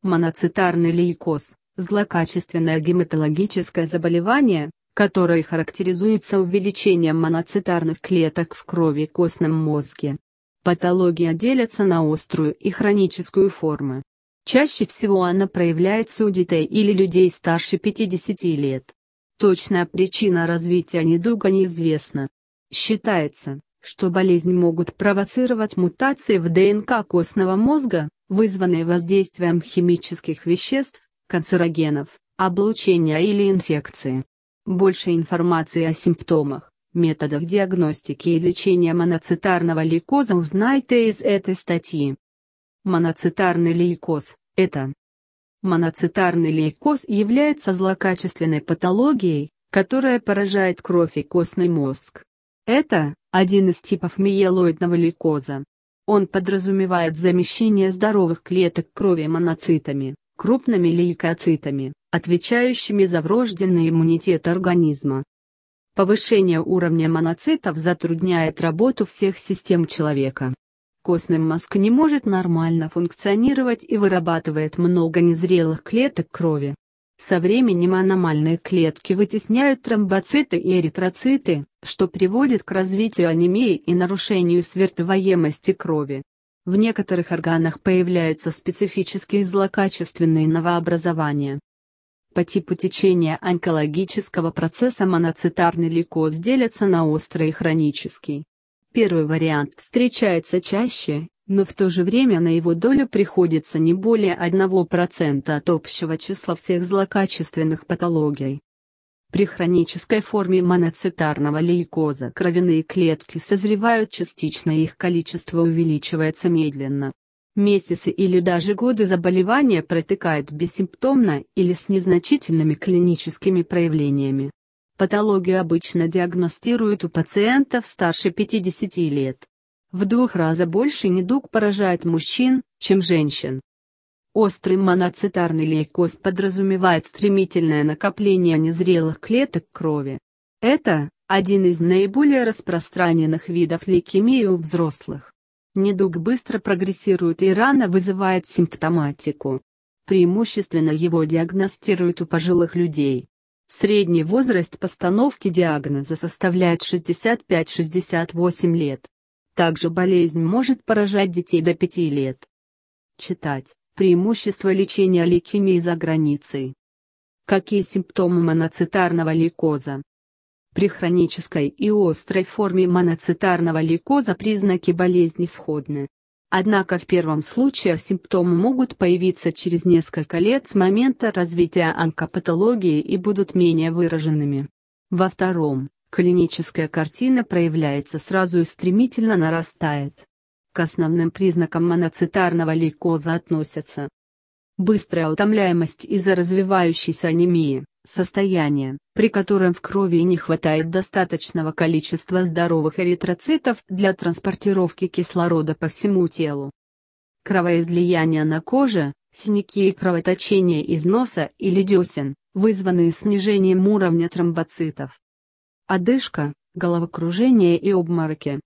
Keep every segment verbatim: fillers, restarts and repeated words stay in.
Моноцитарный лейкоз – злокачественное гематологическое заболевание, которое характеризуется увеличением моноцитарных клеток в крови и костном мозге. Патология делится на острую и хроническую формы. Чаще всего она проявляется у детей или людей старше пятидесяти лет. Точная причина развития недуга неизвестна. Считается, что болезнь могут провоцировать мутации в ДНК костного мозга, вызванные воздействием химических веществ, канцерогенов, облучения или инфекции. Больше информации о симптомах, методах диагностики и лечения моноцитарного лейкоза узнайте из этой статьи. Моноцитарный лейкоз – это Моноцитарный лейкоз является злокачественной патологией, которая поражает кровь и костный мозг. Это один из типов миелоидного лейкоза. Он подразумевает замещение здоровых клеток крови моноцитами, крупными лейкоцитами, отвечающими за врожденный иммунитет организма. Повышение уровня моноцитов затрудняет работу всех систем человека. Костный мозг не может нормально функционировать и вырабатывает много незрелых клеток крови. Со временем аномальные клетки вытесняют тромбоциты и эритроциты, что приводит к развитию анемии и нарушению свертываемости крови. В некоторых органах появляются специфические злокачественные новообразования. По типу течения онкологического процесса моноцитарный лейкоз делится на острый и хронический. Первый вариант встречается чаще, но в то же время на его долю приходится не более одного процента от общего числа всех злокачественных патологий. При хронической форме моноцитарного лейкоза кровяные клетки созревают частично и их количество увеличивается медленно. Месяцы или даже годы заболевания протекают бессимптомно или с незначительными клиническими проявлениями. Патологию обычно диагностируют у пациентов старше пятидесяти лет. В два раза больше недуг поражает мужчин, чем женщин. Острый моноцитарный лейкоз подразумевает стремительное накопление незрелых клеток крови. Это один из наиболее распространенных видов лейкемии у взрослых. Недуг быстро прогрессирует и рано вызывает симптоматику. Преимущественно его диагностируют у пожилых людей. Средний возраст постановки диагноза составляет шестьдесят пять — шестьдесят восемь лет. Также болезнь может поражать детей до пяти лет. Читать. Преимущества лечения лейкемии за границей. Какие симптомы моноцитарного лейкоза? При хронической и острой форме моноцитарного лейкоза признаки болезни сходны. Однако в первом случае симптомы могут появиться через несколько лет с момента развития онкопатологии и будут менее выраженными. Во втором, клиническая картина проявляется сразу и стремительно нарастает. К основным признакам моноцитарного лейкоза относятся быстрая утомляемость из-за развивающейся анемии, состояние, при котором в крови не хватает достаточного количества здоровых эритроцитов для транспортировки кислорода по всему телу. Кровоизлияние на коже, синяки и кровоточение из носа или десен, вызванные снижением уровня тромбоцитов. Одышка, головокружение и обмороки.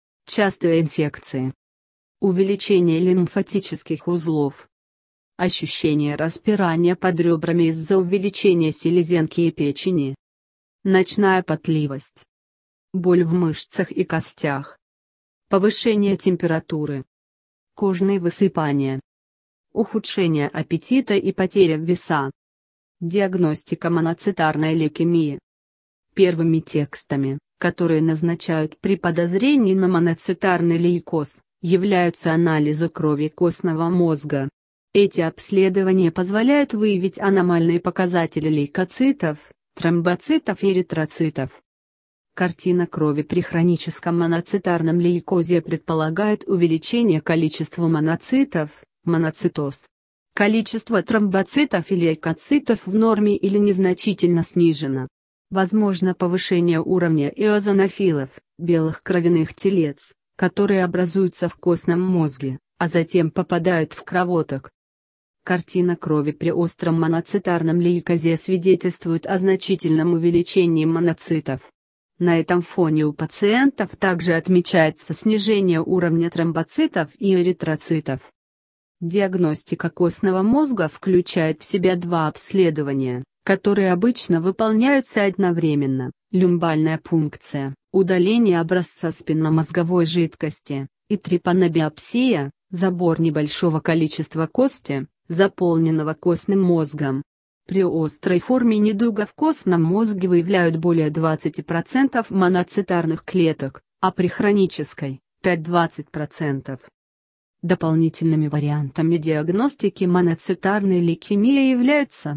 Частые инфекции. Увеличение лимфатических узлов. Ощущение распирания под ребрами из-за увеличения селезенки и печени. Ночная потливость. Боль в мышцах и костях. Повышение температуры. Кожные высыпания. Ухудшение аппетита и потеря веса. Диагностика моноцитарной лейкемии. Первыми текстами, которые назначают при подозрении на моноцитарный лейкоз, являются анализы крови костного мозга. Эти обследования позволяют выявить аномальные показатели лейкоцитов, тромбоцитов и эритроцитов. Картина крови при хроническом моноцитарном лейкозе предполагает увеличение количества моноцитов, моноцитоз. Количество тромбоцитов и лейкоцитов в норме или незначительно снижено. Возможно повышение уровня эозинофилов, белых кровяных телец, которые образуются в костном мозге, а затем попадают в кровоток. Картина крови при остром моноцитарном лейкозе свидетельствует о значительном увеличении моноцитов. На этом фоне у пациентов также отмечается снижение уровня тромбоцитов и эритроцитов. Диагностика костного мозга включает в себя два обследования, которые обычно выполняются одновременно: люмбальная пункция, удаление образца спинномозговой жидкости, и трепанобиопсия, забор небольшого количества кости, заполненного костным мозгом. При острой форме недуга в костном мозге выявляют более двадцати процентов моноцитарных клеток, а при хронической – пять-двадцать процентов. Дополнительными вариантами диагностики моноцитарной лейкемии являются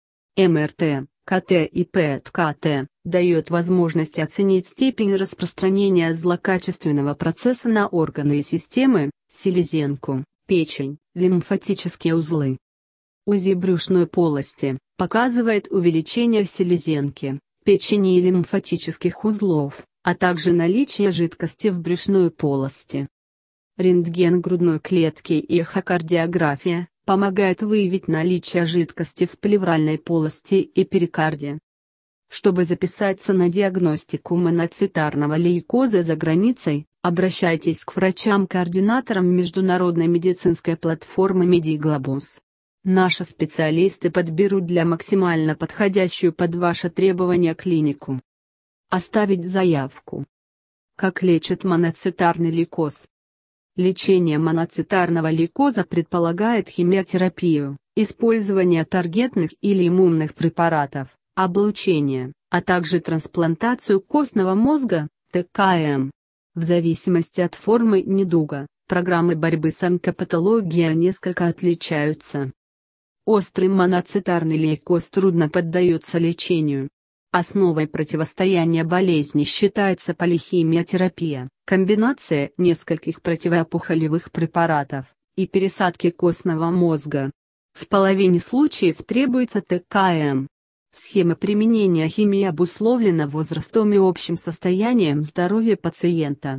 эм эр тэ, ка тэ и пэ эт ка тэ, дает возможность оценить степень распространения злокачественного процесса на органы и системы, селезенку, печень, лимфатические узлы. УЗИ брюшной полости показывает увеличение селезенки, печени и лимфатических узлов, а также наличие жидкости в брюшной полости. Рентген грудной клетки и эхокардиография помогают выявить наличие жидкости в плевральной полости и перикарде. Чтобы записаться на диагностику моноцитарного лейкоза за границей, обращайтесь к врачам-координаторам международной медицинской платформы Медиглобус. Наши специалисты подберут для максимально подходящую под ваши требования клинику. Оставить заявку. Как лечат моноцитарный лейкоз? Лечение моноцитарного лейкоза предполагает химиотерапию, использование таргетных или иммунных препаратов, облучение, а также трансплантацию костного мозга, тэ ка эм. В зависимости от формы недуга, программы борьбы с онкопатологией несколько отличаются. Острый моноцитарный лейкоз трудно поддается лечению. Основой противостояния болезни считается полихимиотерапия, комбинация нескольких противоопухолевых препаратов и пересадки костного мозга. В половине случаев требуется тэ ка эм. Схема применения химии обусловлена возрастом и общим состоянием здоровья пациента.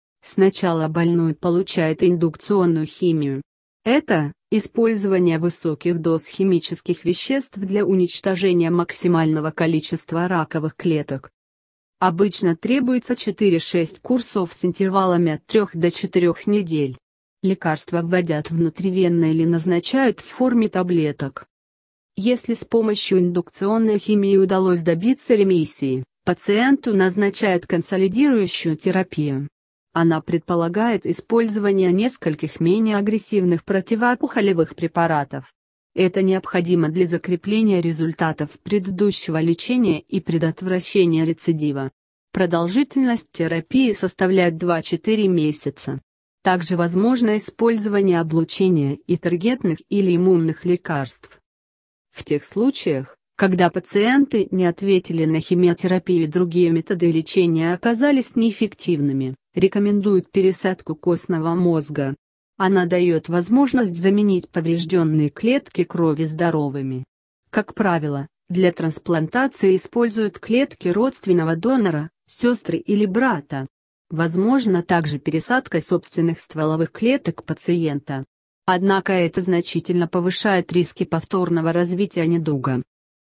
Сначала больной получает индукционную химию. Это использование высоких доз химических веществ для уничтожения максимального количества раковых клеток. Обычно требуется четыре-шесть курсов с интервалами от трёх до четырёх недель. Лекарства вводят внутривенно или назначают в форме таблеток. Если с помощью индукционной химии удалось добиться ремиссии, пациенту назначают консолидирующую терапию. Она предполагает использование нескольких менее агрессивных противоопухолевых препаратов. Это необходимо для закрепления результатов предыдущего лечения и предотвращения рецидива. Продолжительность терапии составляет два-четыре месяца. Также возможно использование облучения и таргетных или иммунных лекарств. В тех случаях, когда пациенты не ответили на химиотерапию и другие методы лечения оказались неэффективными, рекомендуют пересадку костного мозга. Она дает возможность заменить поврежденные клетки крови здоровыми. Как правило, для трансплантации используют клетки родственного донора, сестры или брата. Возможно также пересадка собственных стволовых клеток пациента. Однако это значительно повышает риски повторного развития недуга.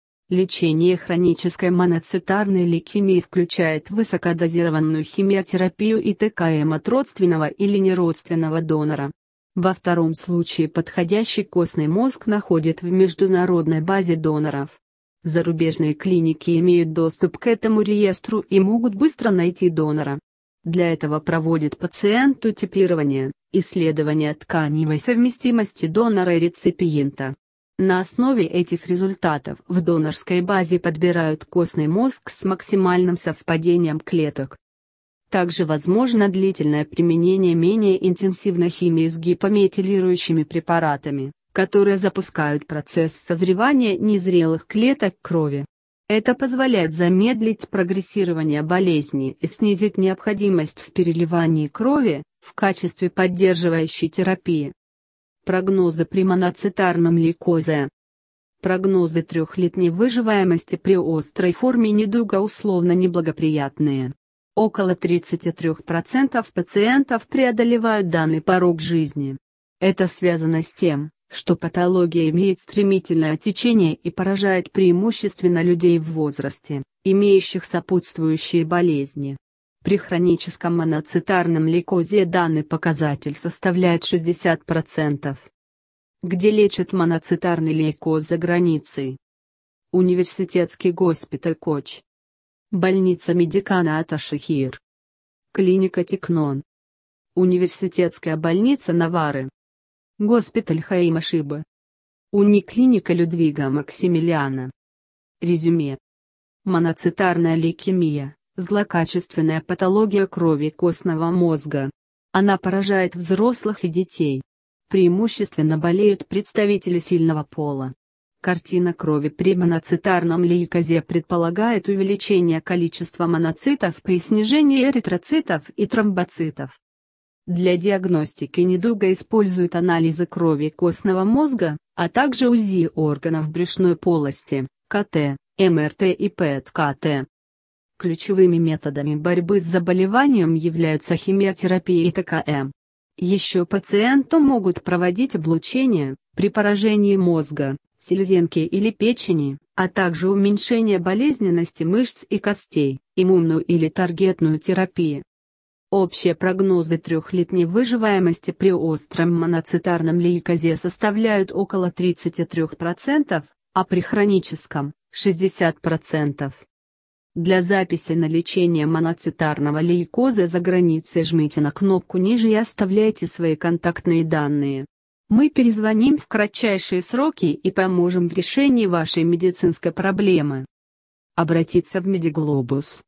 Лечение хронической моноцитарной лейкемии включает высокодозированную химиотерапию и тэ ка эм от родственного или неродственного донора. Во втором случае подходящий костный мозг находят в международной базе доноров. Зарубежные клиники имеют доступ к этому реестру и могут быстро найти донора. Для этого проводят пациенту типирование, исследование тканевой совместимости донора и реципиента. На основе этих результатов в донорской базе подбирают костный мозг с максимальным совпадением клеток. Также возможно длительное применение менее интенсивной химии с гипометилирующими препаратами, которые запускают процесс созревания незрелых клеток крови. Это позволяет замедлить прогрессирование болезни и снизить необходимость в переливании крови в качестве поддерживающей терапии. Прогнозы при моноцитарном лейкозе. Прогнозы трехлетней выживаемости при острой форме недуга условно неблагоприятные. Около тридцати трёх процентов пациентов преодолевают данный порог жизни. Это связано с тем, что патология имеет стремительное течение и поражает преимущественно людей в возрасте, имеющих сопутствующие болезни. При хроническом моноцитарном лейкозе данный показатель составляет шестьдесят процентов. где лечат моноцитарный лейкоз за границей. Университетский госпиталь Коч. Больница Медикана Ата-Шахир. Клиника Тикнон. Университетская больница Навары. Госпиталь Хаима Шиба. Униклиника Людвига Максимилиана. Резюме. Моноцитарная лейкемия – злокачественная патология крови костного мозга. Она поражает взрослых и детей. Преимущественно болеют представители сильного пола. Картина крови при моноцитарном лейкозе предполагает увеличение количества моноцитов при снижении эритроцитов и тромбоцитов. Для диагностики недуга используют анализы крови костного мозга, а также УЗИ органов брюшной полости, КТ, МРТ и ПЭТ-КТ. Ключевыми методами борьбы с заболеванием являются химиотерапия и ТКМ. Еще пациенту могут проводить облучение при поражении мозга, селезенки или печени, а также уменьшение болезненности мышц и костей, иммунную или таргетную терапию. Общие прогнозы трехлетней выживаемости при остром моноцитарном лейкозе составляют около тридцати трёх процентов, а при хроническом – шестьдесят процентов. Для записи на лечение моноцитарного лейкоза за границей жмите на кнопку ниже и оставляйте свои контактные данные. Мы перезвоним в кратчайшие сроки и поможем в решении вашей медицинской проблемы. Обратиться в Медиглобус.